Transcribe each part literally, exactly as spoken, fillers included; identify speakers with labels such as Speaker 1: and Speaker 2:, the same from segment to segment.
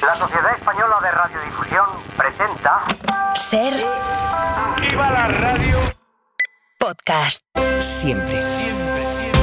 Speaker 1: La Sociedad Española de Radiodifusión presenta...
Speaker 2: Ser...
Speaker 3: ¡Viva la radio!
Speaker 2: Podcast. Siempre.
Speaker 3: Siempre, siempre.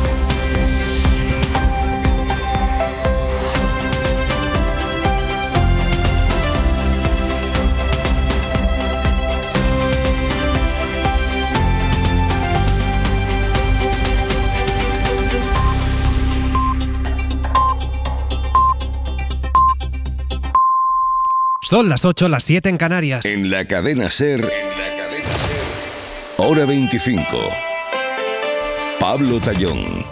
Speaker 4: Son las ocho, las siete en Canarias.
Speaker 5: En la cadena Ser, en la cadena Ser, hora veinticinco. Pablo Tallón.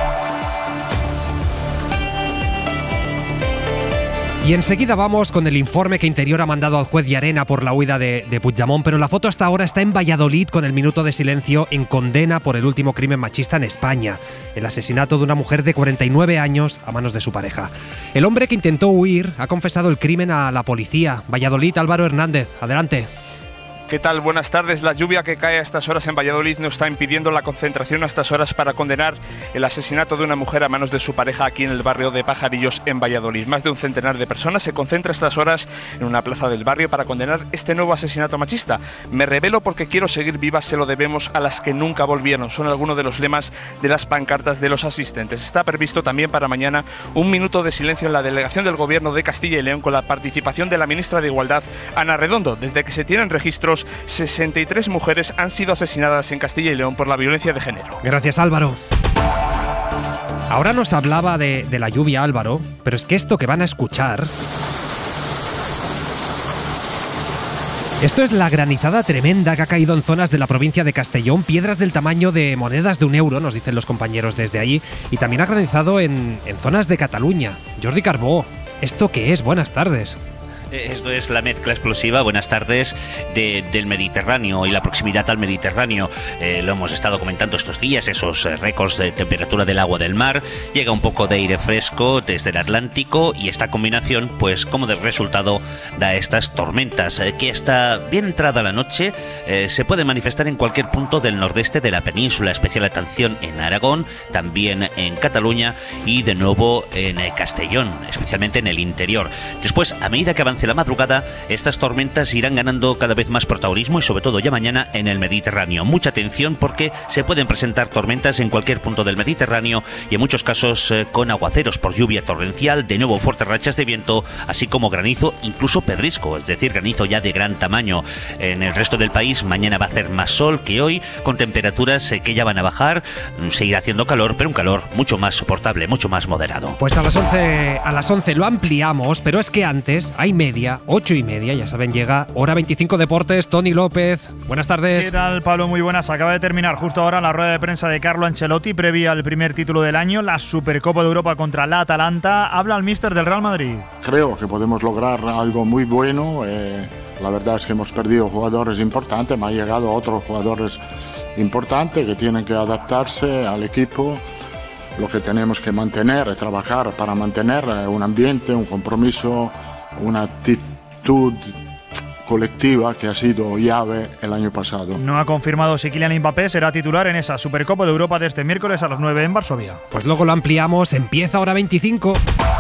Speaker 4: Y enseguida vamos con el informe que Interior ha mandado al juez Llarena por la huida de, de Puigdemont, pero la foto hasta ahora está en Valladolid con el minuto de silencio en condena por el último crimen machista en España, el asesinato de una mujer de cuarenta y nueve años a manos de su pareja. El hombre que intentó huir ha confesado el crimen a la policía. Valladolid, Álvaro Hernández, adelante.
Speaker 6: ¿Qué tal? Buenas tardes. La lluvia que cae a estas horas en Valladolid no está impidiendo la concentración a estas horas para condenar el asesinato de una mujer a manos de su pareja aquí en el barrio de Pajarillos, en Valladolid. Más de un centenar de personas se concentra a estas horas en una plaza del barrio para condenar este nuevo asesinato machista. Me revelo porque quiero seguir viva, se lo debemos a las que nunca volvieron. Son algunos de los lemas de las pancartas de los asistentes. Está previsto también para mañana un minuto de silencio en la delegación del Gobierno de Castilla y León con la participación de la ministra de Igualdad, Ana Redondo. Desde que se tienen registros, sesenta y tres mujeres han sido asesinadas en Castilla y León por la violencia de género.
Speaker 4: Gracias, Álvaro. Ahora nos hablaba de, de la lluvia, Álvaro, pero es que esto que van a escuchar... Esto es la granizada tremenda que ha caído en zonas de la provincia de Castellón, piedras del tamaño de monedas de un euro, nos dicen los compañeros desde allí, y también ha granizado en, en zonas de Cataluña. Jordi Carbó, ¿esto qué es? Buenas tardes.
Speaker 7: Esto es la mezcla explosiva, buenas tardes, de, del Mediterráneo y la proximidad al Mediterráneo. Eh, lo hemos estado comentando estos días, esos eh, récords de temperatura del agua del mar. Llega un poco de aire fresco desde el Atlántico y esta combinación, pues como de resultado, da estas tormentas eh, que hasta bien entrada la noche eh, se pueden manifestar en cualquier punto del nordeste de la península. Especial atención en Aragón, también en Cataluña y de nuevo en eh, Castellón, especialmente en el interior. Después, a medida que avanza la madrugada, estas tormentas irán ganando cada vez más protagonismo y sobre todo ya mañana en el Mediterráneo. Mucha atención porque se pueden presentar tormentas en cualquier punto del Mediterráneo y en muchos casos eh, con aguaceros por lluvia torrencial, de nuevo fuertes rachas de viento, así como granizo, incluso pedrisco, es decir, granizo ya de gran tamaño. En el resto del país mañana va a hacer más sol que hoy, con temperaturas eh, que ya van a bajar, seguirá haciendo calor, pero un calor mucho más soportable, mucho más moderado.
Speaker 4: Pues a las once, a las once lo ampliamos, pero es que antes hay media, ocho y media, ya saben, llega Hora veinticinco Deportes. Tony López, buenas tardes.
Speaker 8: ¿Qué tal, Pablo? Muy buenas. Acaba de terminar justo ahora la rueda de prensa de Carlo Ancelotti previa al primer título del año, la Supercopa de Europa contra la Atalanta. Habla el míster del Real Madrid.
Speaker 9: Creo que podemos lograr algo muy bueno. Eh, la verdad es que hemos perdido jugadores importantes, me han llegado otros jugadores importantes que tienen que adaptarse al equipo. Lo que tenemos que mantener es trabajar para mantener un ambiente, un compromiso, una actitud colectiva que ha sido llave el año pasado.
Speaker 8: No ha confirmado si Kylian Mbappé será titular en esa Supercopa de Europa de este miércoles a las nueve en Varsovia.
Speaker 4: Pues luego lo ampliamos, empieza Hora veinticinco.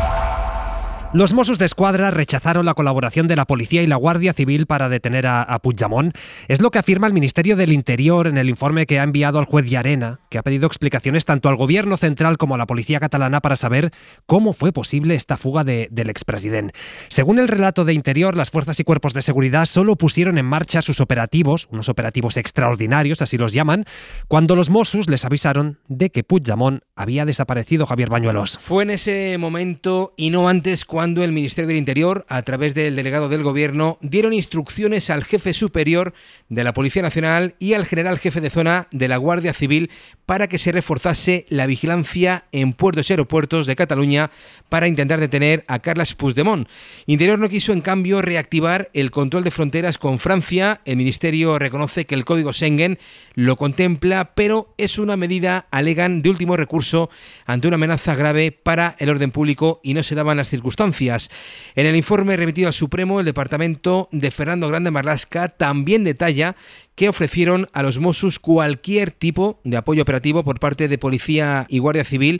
Speaker 4: Los Mossos d'Esquadra rechazaron la colaboración de la policía y la Guardia Civil para detener a, a Puigdemont. Es lo que afirma el Ministerio del Interior en el informe que ha enviado al juez Llarena, que ha pedido explicaciones tanto al Gobierno central como a la policía catalana para saber cómo fue posible esta fuga de, del expresidente. Según el relato de Interior, las fuerzas y cuerpos de seguridad solo pusieron en marcha sus operativos, unos operativos extraordinarios, así los llaman, cuando los Mossos les avisaron de que Puigdemont había desaparecido. Javier Bañuelos.
Speaker 10: Fue en ese momento y no antes cuando cuando el Ministerio del Interior, a través del delegado del Gobierno, dieron instrucciones al jefe superior de la Policía Nacional y al general jefe de zona de la Guardia Civil para que se reforzase la vigilancia en puertos y aeropuertos de Cataluña para intentar detener a Carles Puigdemont. Interior no quiso, en cambio, reactivar el control de fronteras con Francia. El Ministerio reconoce que el Código Schengen lo contempla, pero es una medida, alegan, de último recurso ante una amenaza grave para el orden público y no se daban las circunstancias. En el informe remitido al Supremo, el departamento de Fernando Grande Marlaska también detalla que ofrecieron a los Mossos cualquier tipo de apoyo operativo por parte de Policía y Guardia Civil,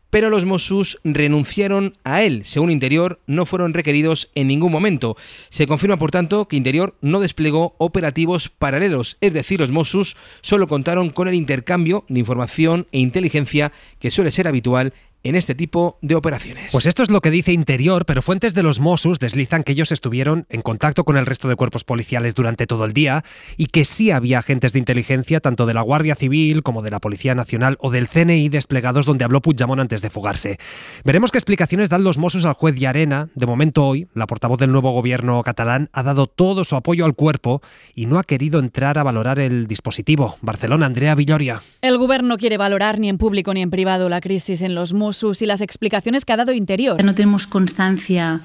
Speaker 10: pero los Mossos renunciaron a él. Según Interior, no fueron requeridos en ningún momento. Se confirma, por tanto, que Interior no desplegó operativos paralelos, es decir, los Mossos solo contaron con el intercambio de información e inteligencia que suele ser habitual en este tipo de operaciones.
Speaker 4: Pues esto es lo que dice Interior, pero fuentes de los Mossos deslizan que ellos estuvieron en contacto con el resto de cuerpos policiales durante todo el día y que sí había agentes de inteligencia, tanto de la Guardia Civil como de la Policía Nacional o del C N I desplegados donde habló Puigdemont antes de fugarse. Veremos qué explicaciones dan los Mossos al juez Llarena. De momento hoy, la portavoz del nuevo gobierno catalán ha dado todo su apoyo al cuerpo y no ha querido entrar a valorar el dispositivo. Barcelona, Andrea Villoria.
Speaker 11: El gobierno no quiere valorar ni en público ni en privado la crisis en los Mossos y las explicaciones que ha dado Interior.
Speaker 12: No tenemos constancia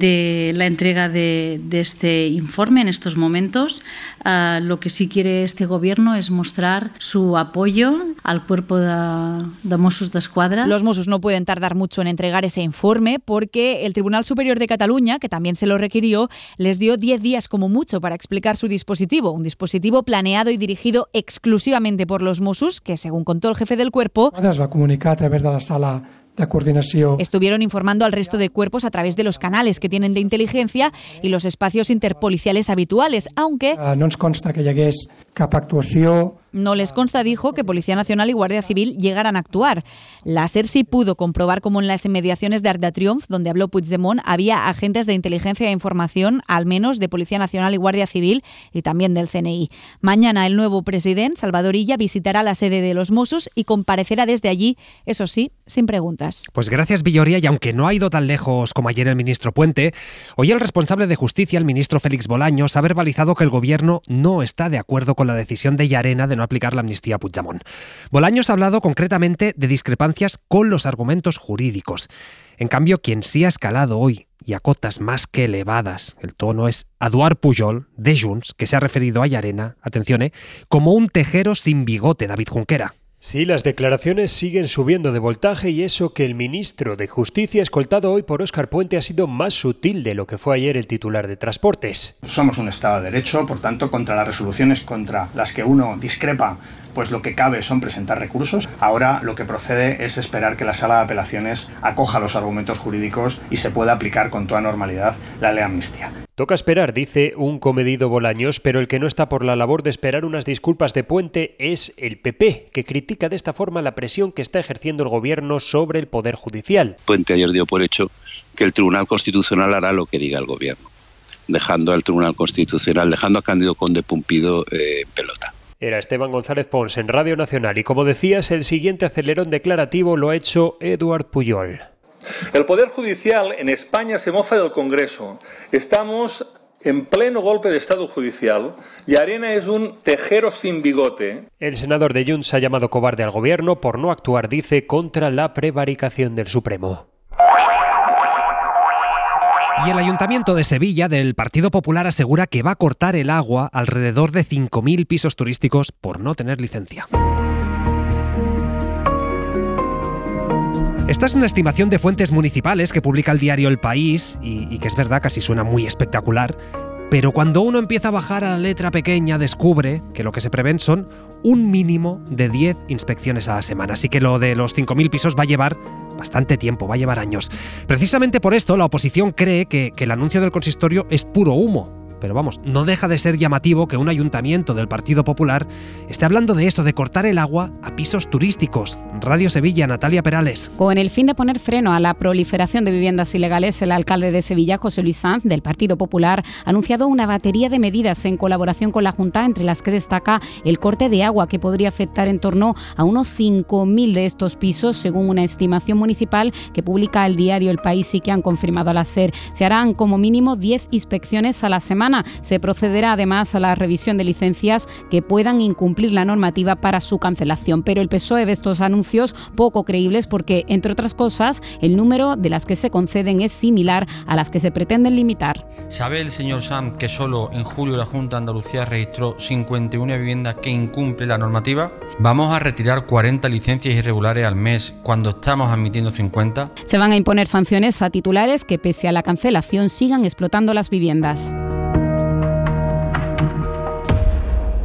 Speaker 12: de la entrega de, de este informe en estos momentos. Uh, lo que sí quiere este gobierno es mostrar su apoyo al cuerpo de, de Mossos d'Esquadra.
Speaker 11: Los Mossos no pueden tardar mucho en entregar ese informe porque el Tribunal Superior de Cataluña, que también se lo requirió, les dio diez días como mucho para explicar su dispositivo. Un dispositivo planeado y dirigido exclusivamente por los Mossos, que según contó el jefe del cuerpo,
Speaker 13: es va comunicar a través de la sala de coordinación.
Speaker 11: Estuvieron informando al resto de cuerpos a través de los canales que tienen de inteligencia y los espacios interpoliciales habituales, aunque
Speaker 13: Uh, no ens consta que hi hagués cap actuació.
Speaker 11: No les consta, dijo, que Policía Nacional y Guardia Civil llegaran a actuar. La SER sí pudo comprobar cómo en las inmediaciones de Arc de Triomf, donde habló Puigdemont, había agentes de inteligencia e información, al menos de Policía Nacional y Guardia Civil, y también del C N I. Mañana el nuevo presidente, Salvador Illa, visitará la sede de los Mossos y comparecerá desde allí, eso sí, sin preguntas.
Speaker 4: Pues gracias, Villoria, y aunque no ha ido tan lejos como ayer el ministro Puente, hoy el responsable de Justicia, el ministro Félix Bolaños, ha verbalizado que el gobierno no está de acuerdo con la decisión de Llarena de no aplicar la amnistía a Puigdemont. Bolaños ha hablado concretamente de discrepancias con los argumentos jurídicos. En cambio, quien sí ha escalado hoy y a cotas más que elevadas el tono es Eduard Pujol, de Junts, que se ha referido a Llarena, atención, eh, como un tejero sin bigote, David Junquera.
Speaker 14: Sí, las declaraciones siguen subiendo de voltaje y eso que el ministro de Justicia, escoltado hoy por Óscar Puente, ha sido más sutil de lo que fue ayer el titular de Transportes.
Speaker 15: Somos un Estado de Derecho, por tanto, contra las resoluciones contra las que uno discrepa, pues lo que cabe son presentar recursos. Ahora lo que procede es esperar que la Sala de Apelaciones acoja los argumentos jurídicos y se pueda aplicar con toda normalidad la ley de amnistía.
Speaker 14: Toca esperar, dice un comedido Bolaños, pero el que no está por la labor de esperar unas disculpas de Puente es el P P, que critica de esta forma la presión que está ejerciendo el gobierno sobre el Poder Judicial.
Speaker 16: Puente ayer dio por hecho que el Tribunal Constitucional hará lo que diga el gobierno, dejando al Tribunal Constitucional, dejando a Cándido Conde Pumpido eh, en pelota.
Speaker 14: Era Esteban González Pons en Radio Nacional y, como decías, el siguiente acelerón declarativo lo ha hecho Eduard Pujol.
Speaker 17: El Poder Judicial en España se mofa del Congreso. Estamos en pleno golpe de Estado judicial y Llarena es un tejero sin bigote.
Speaker 14: El senador de Junts ha llamado cobarde al gobierno por no actuar, dice, contra la prevaricación del Supremo.
Speaker 4: Y el Ayuntamiento de Sevilla del Partido Popular asegura que va a cortar el agua a alrededor de cinco mil pisos turísticos por no tener licencia. Esta es una estimación de fuentes municipales que publica el diario El País y, y que es verdad, casi suena muy espectacular, pero cuando uno empieza a bajar a la letra pequeña descubre que lo que se prevén son un mínimo de diez inspecciones a la semana. Así que lo de los cinco mil pisos va a llevar bastante tiempo, va a llevar años. Precisamente por esto la oposición cree que, que el anuncio del consistorio es puro humo. Pero vamos, no deja de ser llamativo que un ayuntamiento del Partido Popular esté hablando de eso, de cortar el agua a pisos turísticos. Radio Sevilla, Natalia Perales.
Speaker 18: Con el fin de poner freno a la proliferación de viviendas ilegales, el alcalde de Sevilla, José Luis Sanz, del Partido Popular, ha anunciado una batería de medidas en colaboración con la Junta, entre las que destaca el corte de agua, que podría afectar en torno a unos cinco mil de estos pisos, según una estimación municipal que publica el diario El País y que han confirmado a la SER. Se harán como mínimo diez inspecciones a la semana. Se procederá además a la revisión de licencias que puedan incumplir la normativa para su cancelación. Pero el P S O E ve estos anuncios poco creíbles porque, entre otras cosas, el número de las que se conceden es similar a las que se pretenden limitar.
Speaker 19: ¿Sabe el señor Sanz que solo en julio la Junta de Andalucía registró cincuenta y una viviendas que incumplen la normativa? ¿Vamos a retirar cuarenta licencias irregulares al mes cuando estamos admitiendo cincuenta?
Speaker 18: Se van a imponer sanciones a titulares que, pese a la cancelación, sigan explotando las viviendas.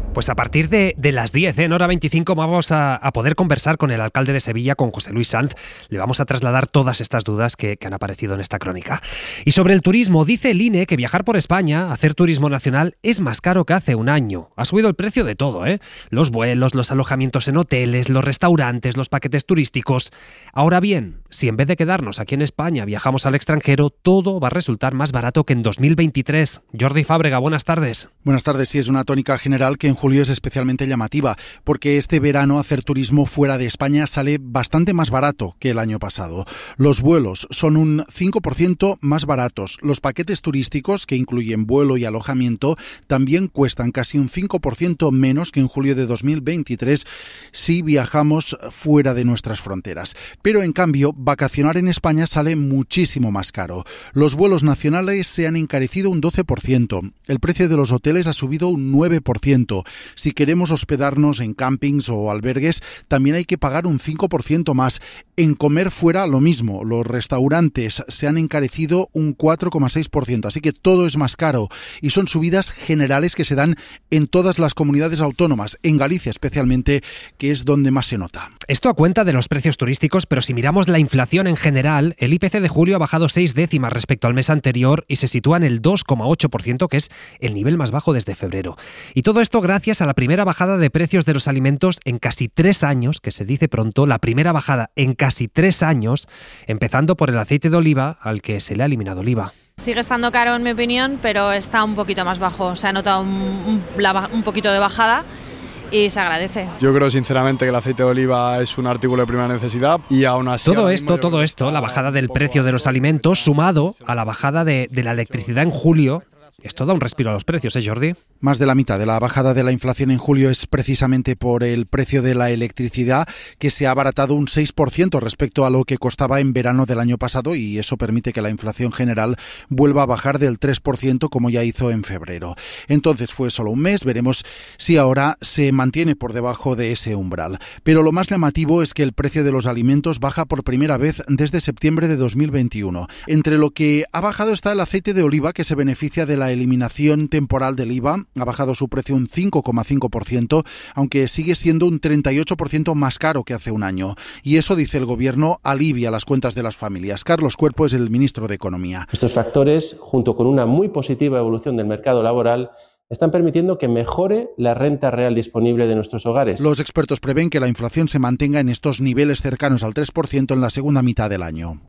Speaker 4: Pues a partir de, de las diez, ¿eh? en hora veinticinco, vamos a, a poder conversar con el alcalde de Sevilla, con José Luis Sanz. Le vamos a trasladar todas estas dudas que, que han aparecido en esta crónica. Y sobre el turismo, dice el I N E que viajar por España, hacer turismo nacional, es más caro que hace un año. Ha subido el precio de todo, ¿eh? Los vuelos, los alojamientos en hoteles, los restaurantes, los paquetes turísticos. Ahora bien, si en vez de quedarnos aquí en España viajamos al extranjero, todo va a resultar más barato que en dos mil veintitrés. Jordi Fábrega, buenas tardes.
Speaker 20: Buenas tardes. Sí, es una tónica general que en julio es especialmente llamativa, porque este verano hacer turismo fuera de España sale bastante más barato que el año pasado. Los vuelos son un cinco por ciento más baratos. Los paquetes turísticos, que incluyen vuelo y alojamiento, también cuestan casi un cinco por ciento menos que en julio de dos mil veintitrés si viajamos fuera de nuestras fronteras. Pero en cambio, vacacionar en España sale muchísimo más caro. Los vuelos nacionales se han encarecido un doce por ciento. El precio de los hoteles ha subido un nueve por ciento. Si queremos hospedarnos en campings o albergues, también hay que pagar un cinco por ciento más. En comer fuera, lo mismo. Los restaurantes se han encarecido un cuatro coma seis por ciento. Así que todo es más caro. Y son subidas generales que se dan en todas las comunidades autónomas. En Galicia especialmente, que es donde más se nota.
Speaker 4: Esto a cuenta de los precios turísticos, pero si miramos la inflación en general, el I P C de julio ha bajado seis décimas respecto al mes anterior y se sitúa en el dos coma ocho por ciento, que es el nivel más bajo desde febrero. Y todo esto gracias a la primera bajada de precios de los alimentos en casi tres años, que se dice pronto, la primera bajada en casi tres años, empezando por el aceite de oliva, al que se le ha eliminado el I V A.
Speaker 21: Sigue estando caro en mi opinión, pero está un poquito más bajo. Se ha notado un, un, un poquito de bajada y se agradece.
Speaker 22: Yo creo sinceramente que el aceite de oliva es un artículo de primera necesidad y aún así...
Speaker 4: Todo esto, todo esto, la bajada del precio de los alimentos, sumado a la bajada de, de la electricidad en julio, esto da un respiro a los precios, ¿eh, Jordi?
Speaker 20: Más de la mitad de la bajada de la inflación en julio es precisamente por el precio de la electricidad, que se ha abaratado un seis por ciento respecto a lo que costaba en verano del año pasado, y eso permite que la inflación general vuelva a bajar del tres por ciento como ya hizo en febrero. Entonces fue solo un mes, veremos si ahora se mantiene por debajo de ese umbral. Pero lo más llamativo es que el precio de los alimentos baja por primera vez desde septiembre de dos mil veintiuno. Entre lo que ha bajado está el aceite de oliva, que se beneficia de la eliminación temporal del I V A. Ha bajado su precio un cinco coma cinco por ciento, aunque sigue siendo un treinta y ocho por ciento más caro que hace un año. Y eso, dice el Gobierno, alivia las cuentas de las familias. Carlos Cuerpo es el ministro de Economía.
Speaker 23: Estos factores, junto con una muy positiva evolución del mercado laboral, están permitiendo que mejore la renta real disponible de nuestros hogares.
Speaker 20: Los expertos prevén que la inflación se mantenga en estos niveles cercanos al tres por ciento en la segunda mitad del año.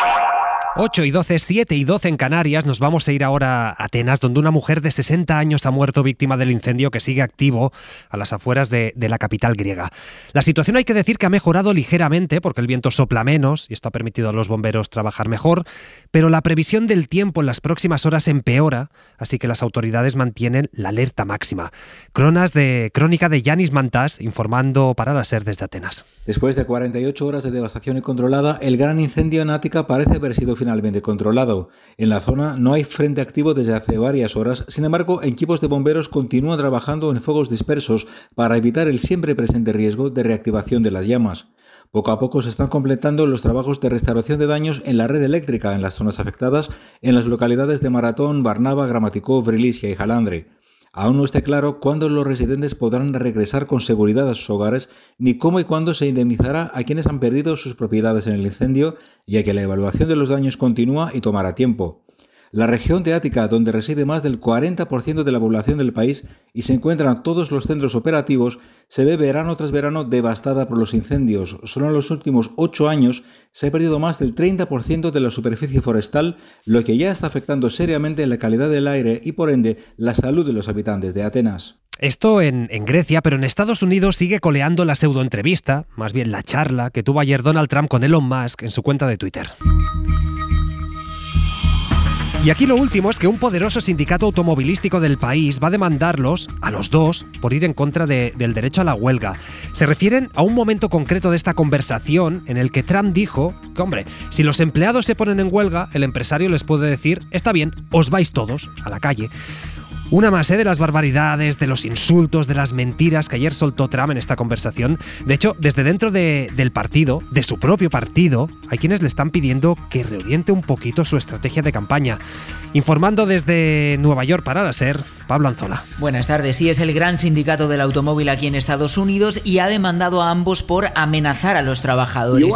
Speaker 4: ocho y doce, siete y doce en Canarias. Nos vamos a ir ahora a Atenas, donde una mujer de sesenta años ha muerto víctima del incendio que sigue activo a las afueras de, de la capital griega. La situación, hay que decir, que ha mejorado ligeramente porque el viento sopla menos y esto ha permitido a los bomberos trabajar mejor, pero la previsión del tiempo en las próximas horas empeora, así que las autoridades mantienen la alerta máxima. Cronas de, crónica de Yanis Mantás, informando para la SER desde Atenas.
Speaker 24: Después de cuarenta y ocho horas de devastación incontrolada, el gran incendio en Ática parece haber sido finalmente controlado. En la zona no hay frente activo desde hace varias horas, sin embargo, equipos de bomberos continúan trabajando en focos dispersos para evitar el siempre presente riesgo de reactivación de las llamas. Poco a poco se están completando los trabajos de restauración de daños en la red eléctrica en las zonas afectadas, en las localidades de Maratón, Barnava, Gramaticó, Vrilicia y Jalandre. Aún no está claro cuándo los residentes podrán regresar con seguridad a sus hogares, ni cómo y cuándo se indemnizará a quienes han perdido sus propiedades en el incendio, ya que la evaluación de los daños continúa y tomará tiempo. La región de Ática, donde reside más del cuarenta por ciento de la población del país y se encuentran todos los centros operativos, se ve verano tras verano devastada por los incendios. Solo en los últimos ocho años se ha perdido más del treinta por ciento de la superficie forestal, lo que ya está afectando seriamente la calidad del aire y, por ende, la salud de los habitantes de Atenas.
Speaker 4: Esto en, en Grecia, pero en Estados Unidos sigue coleando la pseudoentrevista, más bien la charla, que tuvo ayer Donald Trump con Elon Musk en su cuenta de Twitter. Y aquí lo último es que un poderoso sindicato automovilístico del país va a demandarlos, a los dos, por ir en contra de, del derecho a la huelga. Se refieren a un momento concreto de esta conversación en el que Trump dijo que, hombre, si los empleados se ponen en huelga, el empresario les puede decir, está bien, os vais todos a la calle. Una más, ¿eh?, de las barbaridades, de los insultos, de las mentiras que ayer soltó Trump en esta conversación. De hecho, desde dentro de, del partido, de su propio partido, hay quienes le están pidiendo que reoriente un poquito su estrategia de campaña. Informando desde Nueva York para la SER, Pablo Anzola.
Speaker 1: Buenas tardes. Sí, es el gran sindicato del automóvil aquí en Estados Unidos y ha demandado a ambos por amenazar a los trabajadores.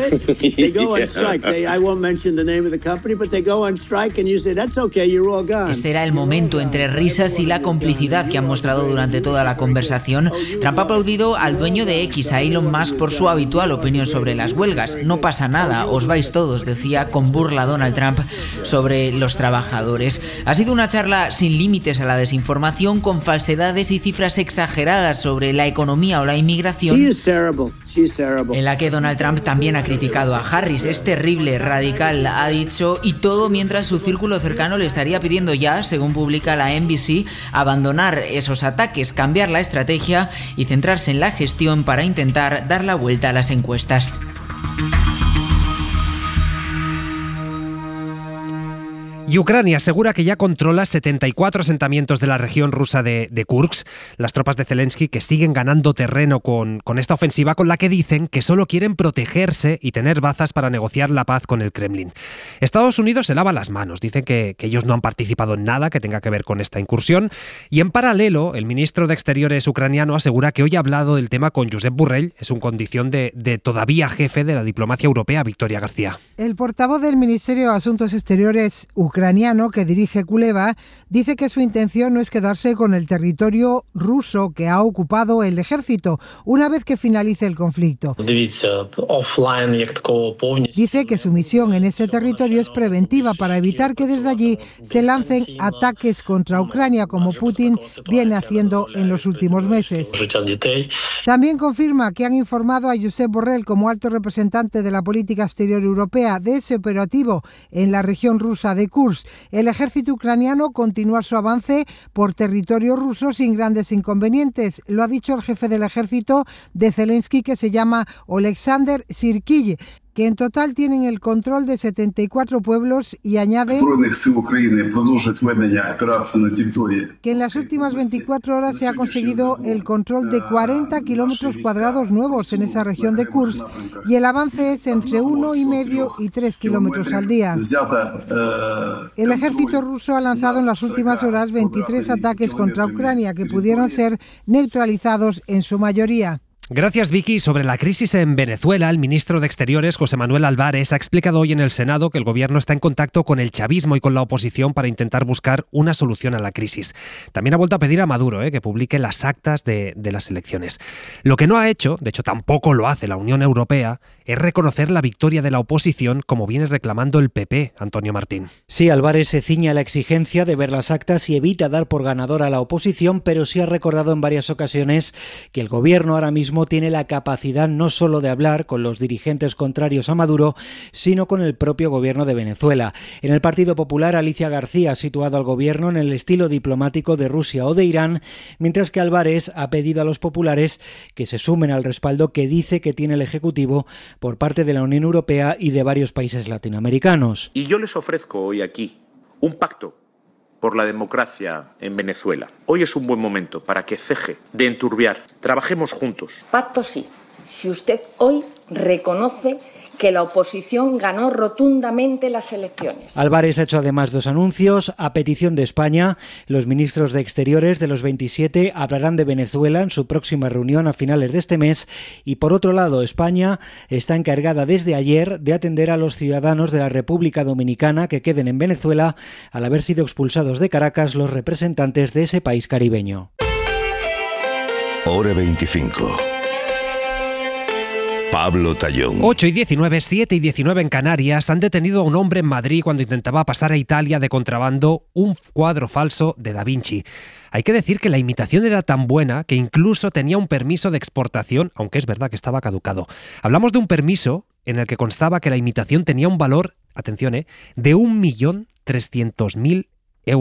Speaker 1: Este era el momento entre risas y la complicidad que han mostrado durante toda la conversación. Trump ha aplaudido al dueño de X, a Elon Musk, por su habitual opinión sobre las huelgas. No pasa nada, os vais todos, decía con burla Donald Trump sobre los trabajadores. Ha sido una charla sin límites a la desinformación, con falsedades y cifras exageradas sobre la economía o la inmigración, en la que Donald Trump también ha criticado a Harris. Es terrible, radical, ha dicho, y todo mientras su círculo cercano le estaría pidiendo ya, según publica la N B C, abandonar esos ataques, cambiar la estrategia y centrarse en la gestión para intentar dar la vuelta a las encuestas.
Speaker 4: Y Ucrania asegura que ya controla setenta y cuatro asentamientos de la región rusa de, de Kursk. Las tropas de Zelensky que siguen ganando terreno con, con esta ofensiva, con la que dicen que solo quieren protegerse y tener bazas para negociar la paz con el Kremlin. Estados Unidos se lava las manos. Dicen que, que ellos no han participado en nada que tenga que ver con esta incursión. Y en paralelo, el ministro de Exteriores ucraniano asegura que hoy ha hablado del tema con Josep Borrell. Es un condición de, de todavía jefe de la diplomacia europea, Victoria García.
Speaker 2: El portavoz del Ministerio de Asuntos Exteriores ucraniano que dirige Kuleva dice que su intención no es quedarse con el territorio ruso que ha ocupado el ejército una vez que finalice el conflicto. Dice que su misión en ese territorio es preventiva para evitar que desde allí se lancen ataques contra Ucrania como Putin viene haciendo en los últimos meses. También confirma que han informado a Josep Borrell como alto representante de la política exterior europea de ese operativo en la región rusa de Kursk. El ejército ucraniano continúa su avance por territorio ruso sin grandes inconvenientes. Lo ha dicho el jefe del ejército de Zelensky, que se llama Oleksandr Syrskyi, que en total tienen el control de setenta y cuatro pueblos, y añade que en las últimas veinticuatro horas se ha conseguido el control de cuarenta kilómetros cuadrados nuevos en esa región de Kursk, y el avance es entre uno y medio y tres kilómetros al día. El ejército ruso ha lanzado en las últimas horas veintitrés ataques contra Ucrania que pudieron ser neutralizados en su mayoría.
Speaker 4: Gracias, Vicky. Sobre la crisis en Venezuela, el ministro de Exteriores, José Manuel Álvarez, ha explicado hoy en el Senado que el gobierno está en contacto con el chavismo y con la oposición para intentar buscar una solución a la crisis. También ha vuelto a pedir a Maduro eh, que publique las actas de, de las elecciones. Lo que no ha hecho, de hecho tampoco lo hace la Unión Europea, es reconocer la victoria de la oposición, como viene reclamando el P P, Antonio Martín.
Speaker 3: Sí, Álvarez se ciña a la exigencia de ver las actas y evita dar por ganadora a la oposición, pero sí ha recordado en varias ocasiones que el gobierno ahora mismo tiene la capacidad no solo de hablar con los dirigentes contrarios a Maduro, sino con el propio gobierno de Venezuela. En el Partido Popular, Alicia García ha situado al gobierno en el estilo diplomático de Rusia o de Irán, mientras que Álvarez ha pedido a los populares que se sumen al respaldo que dice que tiene el Ejecutivo por parte de la Unión Europea y de varios países latinoamericanos.
Speaker 5: Y yo les ofrezco hoy aquí un pacto por la democracia en Venezuela. Hoy es un buen momento para que ceje de enturbiar. Trabajemos juntos.
Speaker 25: Pacto sí, si usted hoy reconoce que la oposición ganó rotundamente las elecciones.
Speaker 3: Álvarez ha hecho además dos anuncios. A petición de España, los ministros de Exteriores de los veintisiete hablarán de Venezuela en su próxima reunión a finales de este mes. Y por otro lado, España está encargada desde ayer de atender a los ciudadanos de la República Dominicana que queden en Venezuela al haber sido expulsados de Caracas los representantes de ese país caribeño.
Speaker 26: Hora veinticinco. Pablo Tallón.
Speaker 4: ocho y diecinueve, siete y diecinueve en Canarias. Han detenido a un hombre en Madrid cuando intentaba pasar a Italia de contrabando un cuadro falso de Da Vinci. Hay que decir que la imitación era tan buena que incluso tenía un permiso de exportación, aunque es verdad que estaba caducado. Hablamos de un permiso en el que constaba que la imitación tenía un valor, atención, eh, de un millón trescientos mil euros.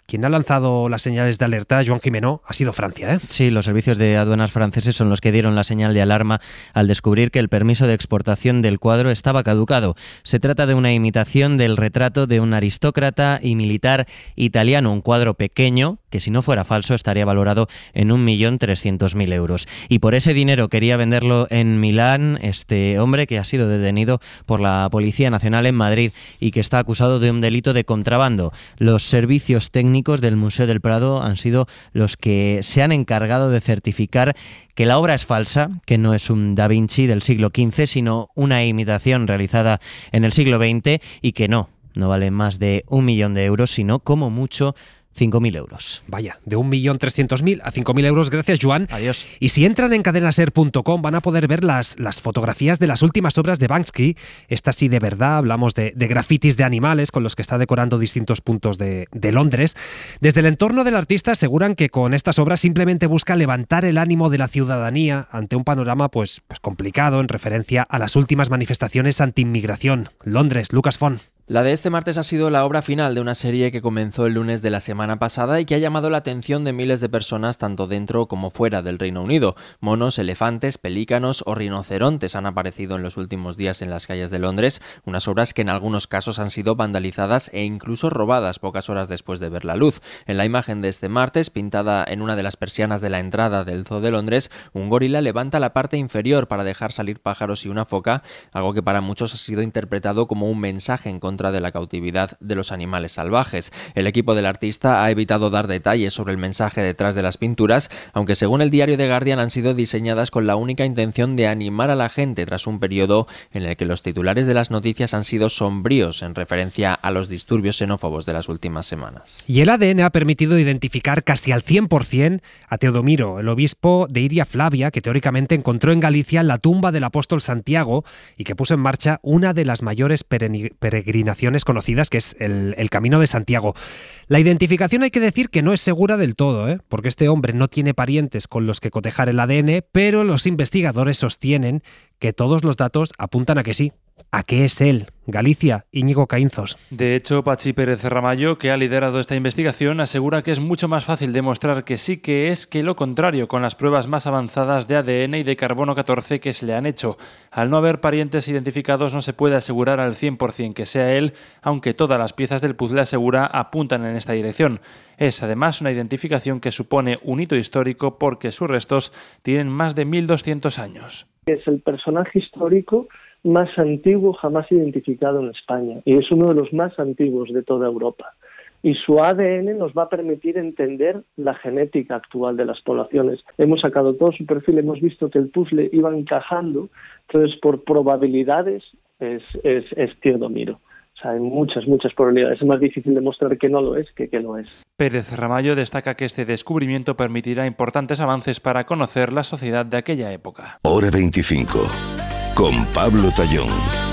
Speaker 4: quien ha lanzado las señales de alerta, Joan Jimeno, ha sido Francia, ¿eh?
Speaker 6: Sí, los servicios de aduanas franceses son los que dieron la señal de alarma al descubrir que el permiso de exportación del cuadro estaba caducado. Se trata de una imitación del retrato de un aristócrata y militar italiano, un cuadro pequeño que, si no fuera falso, estaría valorado en un millón trescientos mil euros. Y por ese dinero quería venderlo en Milán este hombre, que ha sido detenido por la Policía Nacional en Madrid y que está acusado de un delito de contrabando. Los servicios técnicos del Museo del Prado han sido los que se han encargado de certificar que la obra es falsa, que no es un Da Vinci del siglo quince, sino una imitación realizada en el siglo veinte y que no, no vale más de un millón de euros, sino como mucho cinco mil euros.
Speaker 4: Vaya, de un millón trescientos mil a cinco mil euros. Gracias, Joan.
Speaker 6: Adiós.
Speaker 4: Y si entran en cadenaser punto com van a poder ver las, las fotografías de las últimas obras de Banksy. Esta sí, de verdad, hablamos de, de grafitis de animales con los que está decorando distintos puntos de, de Londres. Desde el entorno del artista aseguran que con estas obras simplemente busca levantar el ánimo de la ciudadanía ante un panorama pues, pues complicado en referencia a las últimas manifestaciones anti-inmigración. Londres, Lucas Font.
Speaker 7: La de este martes ha sido la obra final de una serie que comenzó el lunes de la semana pasada y que ha llamado la atención de miles de personas tanto dentro como fuera del Reino Unido. Monos, elefantes, pelícanos o rinocerontes han aparecido en los últimos días en las calles de Londres, unas obras que en algunos casos han sido vandalizadas e incluso robadas pocas horas después de ver la luz. En la imagen de este martes, pintada en una de las persianas de la entrada del Zoo de Londres, un gorila levanta la parte inferior para dejar salir pájaros y una foca, algo que para muchos ha sido interpretado como un mensaje en contra de la cautividad de los animales salvajes. El equipo del artista ha evitado dar detalles sobre el mensaje detrás de las pinturas, aunque según el diario The Guardian han sido diseñadas con la única intención de animar a la gente tras un periodo en el que los titulares de las noticias han sido sombríos en referencia a los disturbios xenófobos de las últimas semanas.
Speaker 4: Y el A D N ha permitido identificar casi al cien por cien a Teodomiro, el obispo de Iria Flavia, que teóricamente encontró en Galicia la tumba del apóstol Santiago y que puso en marcha una de las mayores peregrinaciones conocidas, que es el, el Camino de Santiago. La identificación hay que decir que no es segura del todo, ¿eh? porque este hombre no tiene parientes con los que cotejar el A D N, pero los investigadores sostienen que todos los datos apuntan a que sí, a que es él. Galicia, Íñigo Caínzos.
Speaker 8: De hecho, Pachi Pérez Ramallo, que ha liderado esta investigación, asegura que es mucho más fácil demostrar que sí que es que lo contrario con las pruebas más avanzadas de A D N y de carbono catorce que se le han hecho. Al no haber parientes identificados no se puede asegurar al cien por cien que sea él, aunque todas las piezas del puzzle, asegura, apuntan en esta dirección. Es además una identificación que supone un hito histórico porque sus restos tienen más de mil doscientos años.
Speaker 9: Es el personaje histórico más antiguo jamás identificado en España y es uno de los más antiguos de toda Europa. Y su A D N nos va a permitir entender la genética actual de las poblaciones. Hemos sacado todo su perfil, hemos visto que el puzzle iba encajando, entonces por probabilidades es, es, es Teodomiro. O sea, hay muchas, muchas probabilidades. Es más difícil demostrar que no lo es que que lo es.
Speaker 8: Pérez Ramallo destaca que este descubrimiento permitirá importantes avances para conocer la sociedad de aquella época.
Speaker 26: Hora veinticinco, con Pablo Tallón.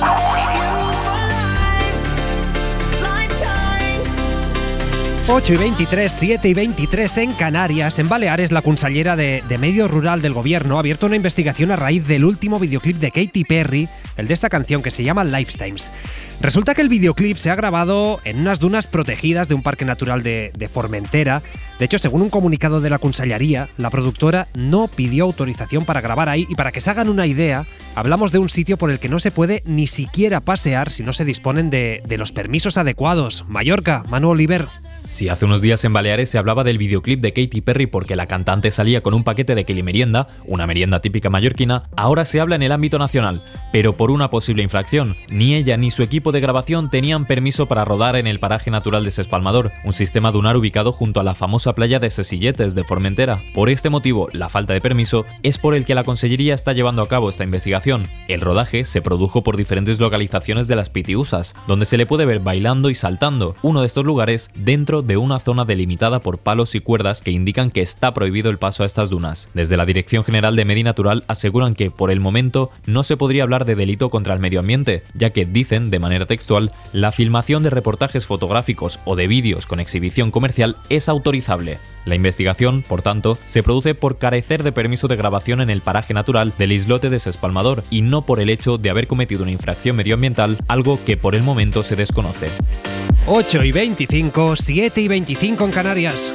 Speaker 4: ocho y veintitrés, siete y veintitrés en Canarias. En Baleares, la consellera de, de Medio Rural del Gobierno ha abierto una investigación a raíz del último videoclip de Katy Perry, el de esta canción que se llama Lifetimes. Resulta que el videoclip se ha grabado en unas dunas protegidas de un parque natural de, de Formentera. De hecho, según un comunicado de la consellería, la productora no pidió autorización para grabar ahí, y para que se hagan una idea, hablamos de un sitio por el que no se puede ni siquiera pasear si no se disponen de, de los permisos adecuados. Mallorca, Manu Oliver.
Speaker 10: Sí, hace unos días en Baleares se hablaba del videoclip de Katy Perry porque la cantante salía con un paquete de Quilimerienda, una merienda típica mallorquina. Ahora se habla en el ámbito nacional, pero por una posible infracción. Ni ella ni su equipo de grabación tenían permiso para rodar en el paraje natural de Sespalmador, un sistema dunar ubicado junto a la famosa playa de Sesilletes de Formentera. Por este motivo, la falta de permiso es por el que la consellería está llevando a cabo esta investigación. El rodaje se produjo por diferentes localizaciones de las Pitiusas, donde se le puede ver bailando y saltando. Uno de estos lugares dentro de una zona delimitada por palos y cuerdas que indican que está prohibido el paso a estas dunas. Desde la Dirección General de Medi Natural aseguran que, por el momento, no se podría hablar de delito contra el medio ambiente, ya que dicen, de manera textual, la filmación de reportajes fotográficos o de vídeos con exhibición comercial es autorizable. La investigación, por tanto, se produce por carecer de permiso de grabación en el paraje natural del islote de Sespalmador y no por el hecho de haber cometido una infracción medioambiental, algo que por el momento se desconoce.
Speaker 4: ocho y veinticinco, siete siete y veinticinco en Canarias.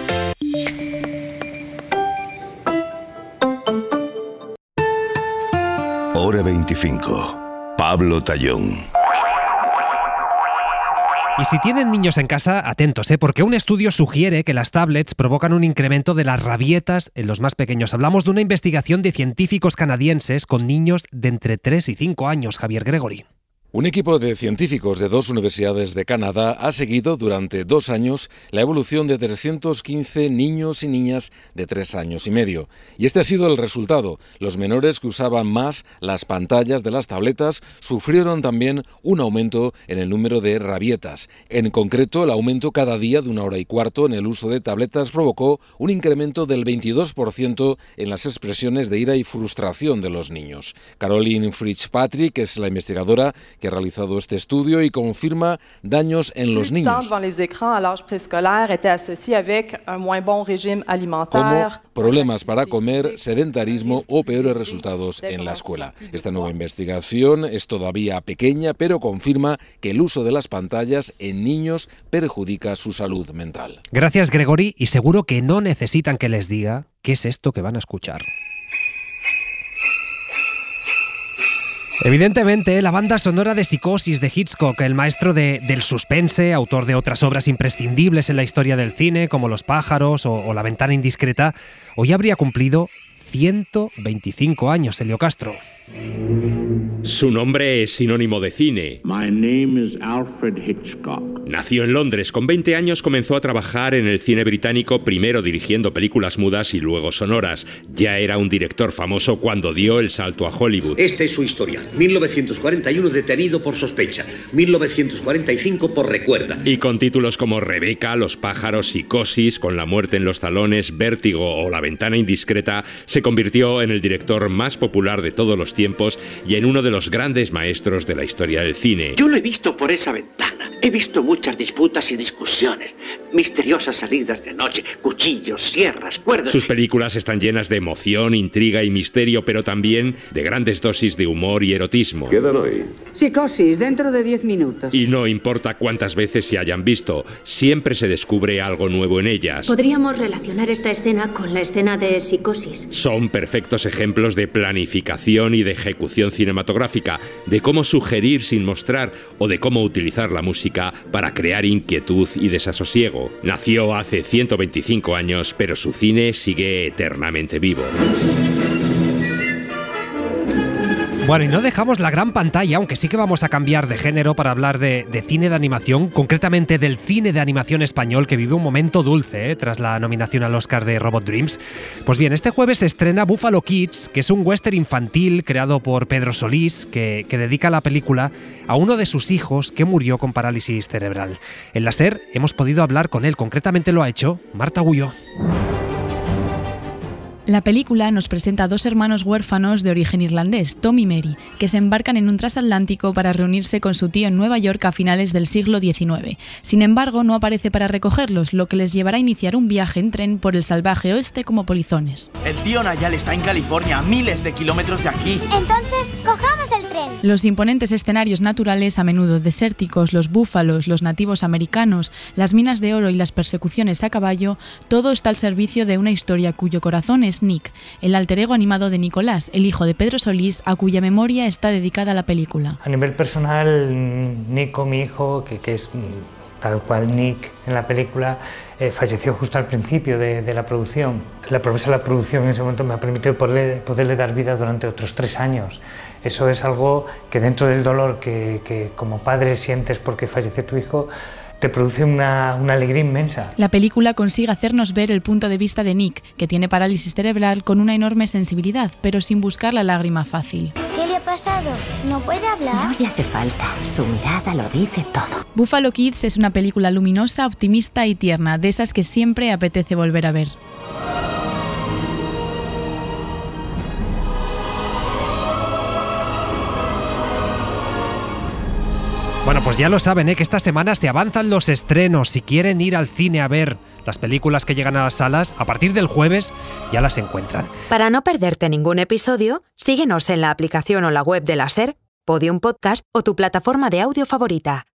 Speaker 26: Hora veinticinco. Pablo Tallón.
Speaker 4: Y si tienen niños en casa, atentos, ¿eh? Porque un estudio sugiere que las tablets provocan un incremento de las rabietas en los más pequeños. Hablamos de una investigación de científicos canadienses con niños de entre tres y cinco años, Javier Gregory.
Speaker 11: Un equipo de científicos de dos universidades de Canadá ha seguido durante dos años la evolución de trescientos quince niños y niñas de tres años y medio. Y este ha sido el resultado. Los menores que usaban más las pantallas de las tabletas sufrieron también un aumento en el número de rabietas. En concreto, el aumento cada día de una hora y cuarto en el uso de tabletas provocó un incremento del veintidós por ciento en las expresiones de ira y frustración de los niños. Caroline Fitzpatrick es la investigadora que ha realizado este estudio y confirma daños en los niños, como problemas para comer, sedentarismo o peores resultados en la escuela. Esta nueva investigación es todavía pequeña, pero confirma que el uso de las pantallas en niños perjudica su salud mental.
Speaker 4: Gracias, Gregory, y seguro que no necesitan que les diga qué es esto que van a escuchar. Evidentemente, la banda sonora de Psicosis de Hitchcock, el maestro de, del suspense, autor de otras obras imprescindibles en la historia del cine, como Los pájaros o, o La ventana indiscreta, hoy habría cumplido ciento veinticinco años, Helio Castro.
Speaker 12: Su nombre es sinónimo de cine.
Speaker 13: My name is Alfred Hitchcock.
Speaker 12: Nació en Londres. Con veinte años comenzó a trabajar en el cine británico, primero dirigiendo películas mudas y luego sonoras. Ya era un director famoso cuando dio el salto a Hollywood.
Speaker 13: Esta es su historia. mil novecientos cuarenta y uno detenido por sospecha. mil novecientos cuarenta y cinco por recuerda.
Speaker 12: Y con títulos como Rebeca, Los pájaros, Psicosis, Con la muerte en los talones, Vértigo o La ventana indiscreta, se convirtió en el director más popular de todos los tiempos y en uno de los grandes maestros de la historia del cine.
Speaker 13: Yo lo he visto por esa ventana. He visto muchas disputas y discusiones, misteriosas salidas de noche, cuchillos, sierras, cuerdas.
Speaker 12: Sus películas están llenas de emoción, intriga y misterio, pero también de grandes dosis de humor y erotismo.
Speaker 13: ¿Quedan hoy?
Speaker 15: Psicosis, dentro de diez minutos.
Speaker 12: Y no importa cuántas veces se hayan visto, siempre se descubre algo nuevo en ellas.
Speaker 16: Podríamos relacionar esta escena con la escena de Psicosis.
Speaker 12: Son perfectos ejemplos de planificación y de ejecución cinematográfica, de cómo sugerir sin mostrar o de cómo utilizar la música para crear inquietud y desasosiego. Nació hace ciento veinticinco años, pero su cine sigue eternamente vivo.
Speaker 4: Bueno, y no dejamos la gran pantalla, aunque sí que vamos a cambiar de género para hablar de, de cine de animación, concretamente del cine de animación español, que vive un momento dulce ¿eh? tras la nominación al Oscar de Robot Dreams. Pues bien, este jueves se estrena Buffalo Kids, que es un western infantil creado por Pedro Solís, que, que dedica la película a uno de sus hijos que murió con parálisis cerebral. En la SER hemos podido hablar con él, concretamente lo ha hecho Marta Gullo.
Speaker 17: La película nos presenta a dos hermanos huérfanos de origen irlandés, Tom y Mary, que se embarcan en un transatlántico para reunirse con su tío en Nueva York a finales del siglo diecinueve. Sin embargo, no aparece para recogerlos, lo que les llevará a iniciar un viaje en tren por el salvaje oeste como polizones.
Speaker 27: El tío Nayal está en California, a miles de kilómetros de aquí.
Speaker 28: Entonces, cojamos el tren.
Speaker 17: Los imponentes escenarios naturales, a menudo desérticos, los búfalos, los nativos americanos, las minas de oro y las persecuciones a caballo, todo está al servicio de una historia cuyo corazón es Nick, el alter ego animado de Nicolás, el hijo de Pedro Solís, a cuya memoria está dedicada la película.
Speaker 29: A nivel personal, Nico, mi hijo, que, que es tal cual Nick en la película, eh, falleció justo al principio de, de la producción. La promesa de la producción en ese momento me ha permitido poderle, poderle dar vida durante otros tres años. Eso es algo que dentro del dolor que, que como padre sientes porque falleció tu hijo, te produce una, una alegría inmensa.
Speaker 17: La película consigue hacernos ver el punto de vista de Nick, que tiene parálisis cerebral con una enorme sensibilidad, pero sin buscar la lágrima fácil.
Speaker 28: ¿Qué le ha pasado? ¿No puede hablar?
Speaker 30: No le hace falta, su mirada lo dice todo.
Speaker 17: Buffalo Kids es una película luminosa, optimista y tierna, de esas que siempre apetece volver a ver.
Speaker 4: Bueno, pues ya lo saben, ¿eh? que esta semana se avanzan los estrenos. Si quieren ir al cine a ver las películas que llegan a las salas, a partir del jueves ya las encuentran.
Speaker 31: Para no perderte ningún episodio, síguenos en la aplicación o la web de la SER, Podium Podcast o tu plataforma de audio favorita.